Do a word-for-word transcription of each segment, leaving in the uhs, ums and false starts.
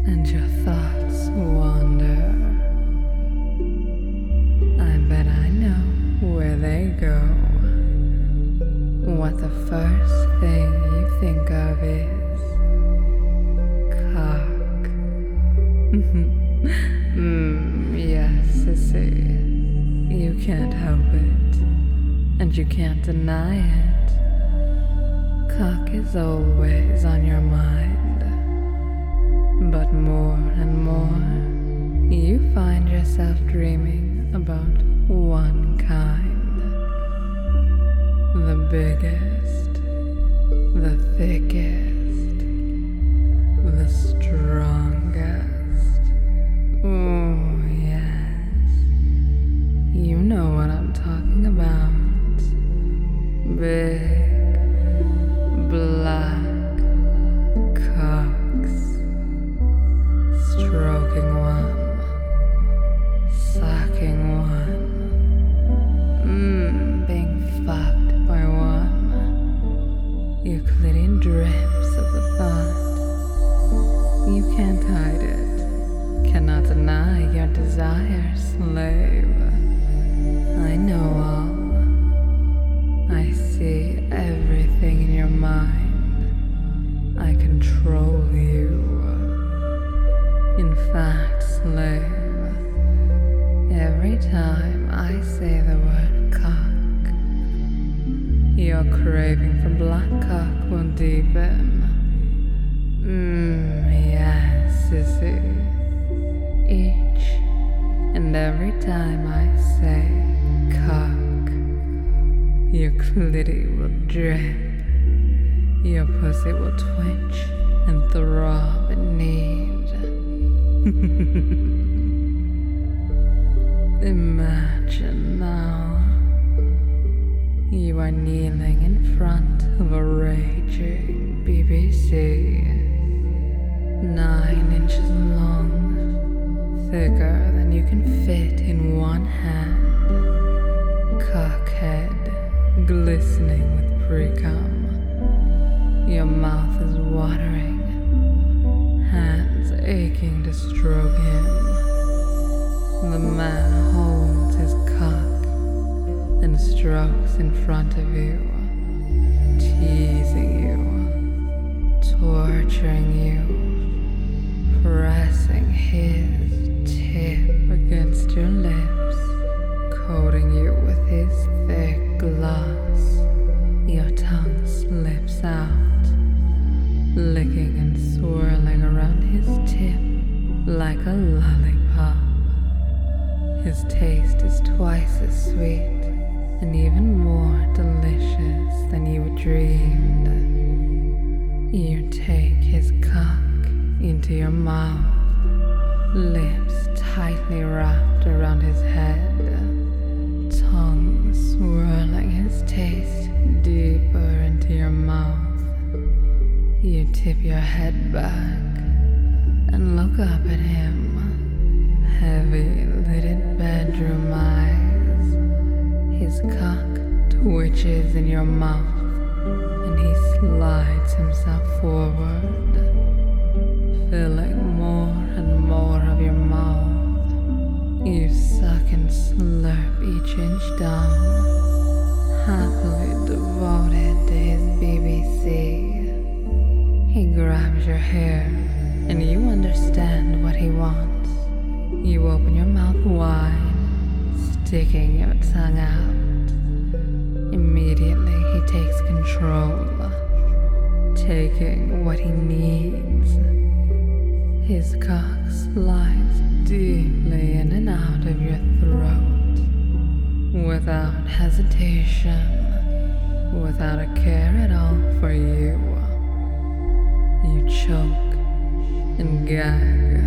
and your thoughts wander. I bet I know where they go. What the first thing you think of is cock. Mmm, yes, sissy. You can't help it, and you can't deny it. Cock is always on your mind, but more and more you find yourself dreaming about one kind. The biggest, the thickest, the strongest. Oh, yes. You know what I'm talking about. Big, black cocks. Stroking one, sucking one. Mmm, being fucked by one. Euclidean drips of the thought. You can't hide it, cannot deny your desire, slave. I know all. I see everything in your mind. I control you. In fact, slave, every time I say the word cock, your craving for black cock will deepen. Mmm, yes, sissy. Each and every time I say cock, your clitty will drip, your pussy will twitch and throb in need. Imagine now you are kneeling in front of a raging B B C, nine inches long, thicker than you can fit in one hand, cockhead glistening with pre-cum. Your mouth is watering, hands aching to stroke him. The man holds his cock and strokes in front of you, teasing you, torturing you, pressing his tip against your lips, coating you with his thick gloss. Your tongue slips out, licking and swirling around his tip like a lollipop. His taste is twice as sweet and even more delicious than you had dreamed. You take his cock into your mouth, lips tightly wrapped around his head, tongue swirling his taste deeper into your mouth. You tip your head back and look up at him, heavy-lidded bedroom eyes. His cock twitches in your mouth and he slides himself forward, filling more and more of your mouth. You suck and slurp each inch down, happily devoted to his B B C. He grabs your hair and you understand what he wants. You open your mouth wide, sticking your tongue out. Immediately he takes control, taking what he needs. His cock slides deeply in and out of your throat, without hesitation, without a care at all for you. You choke and gag,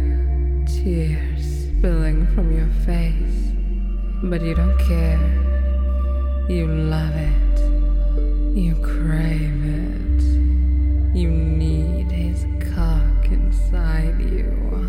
tears spilling from your face, but you don't care. You love it. You crave it. You need his cock inside you.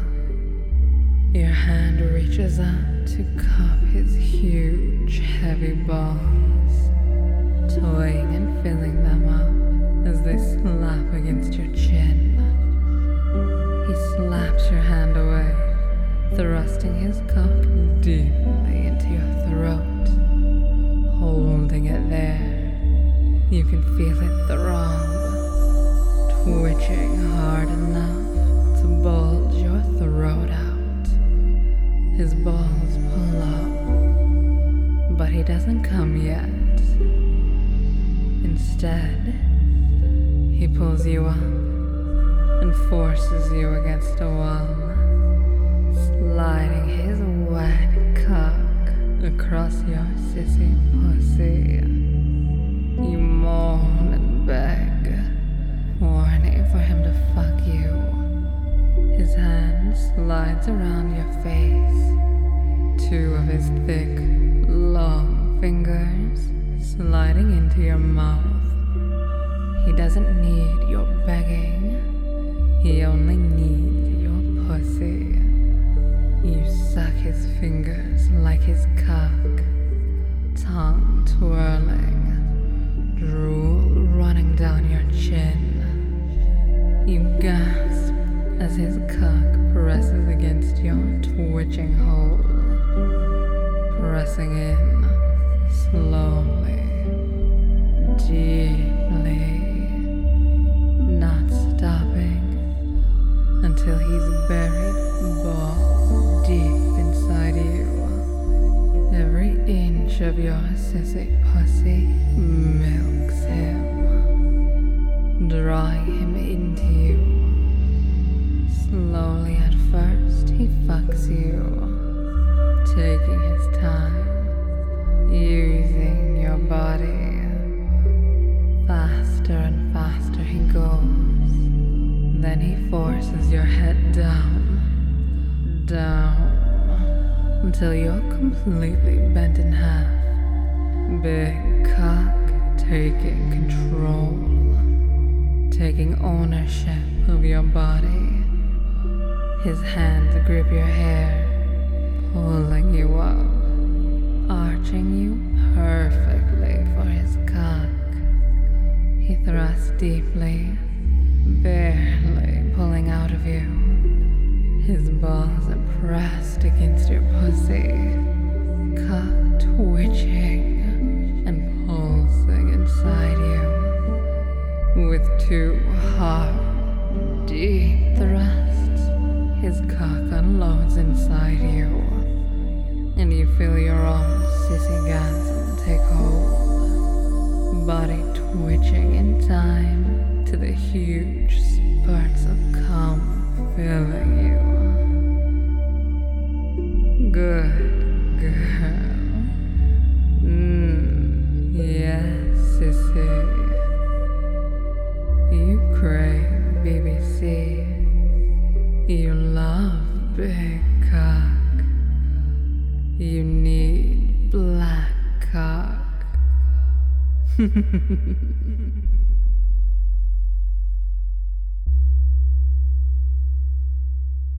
Your hand reaches out to cup his huge, heavy balls, toying and filling them up as they slap against your chin. He slaps your hand away, thrusting his cock deeply into your throat, holding it there. You can feel it throb, twitching hard enough to bulge your throat out. His balls pull up, but he doesn't come yet. Instead, he pulls you up and forces you against a wall, sliding his wet cock across your sissy pussy. You moan and beg, warning for him to fuck you. His hand slides around your face, two of his thick, long fingers sliding into your mouth. He doesn't need your begging, he only needs your pussy. You suck his fingers like his cock, tongue twirling, drool running down your chin. You gasp as his cock presses against your twitching hole, pressing in slowly, deeply, not stopping until he's buried balls deep inside you. Every inch of your sissy pussy milks him, drawing him into you. Slowly at first he fucks you, taking his time, using your body. Faster and faster he goes, then he forces your head down, down, until you're completely bent in half. Big cock taking control, taking ownership of your body. His hands grip your hair, pulling you up, arching you perfectly for his cock. He thrusts deeply, barely pulling out of you. His balls are pressed against your pussy, cock twitching and pulsing inside you. With two hard, deep thrusts, his cock unloads inside you, and you feel your own sissygasm take hold, body twitching in time to the huge spurts of cum filling you. Good girl. Mmm, yes, sissy. You crave B B C. You love big cock. You need black cock.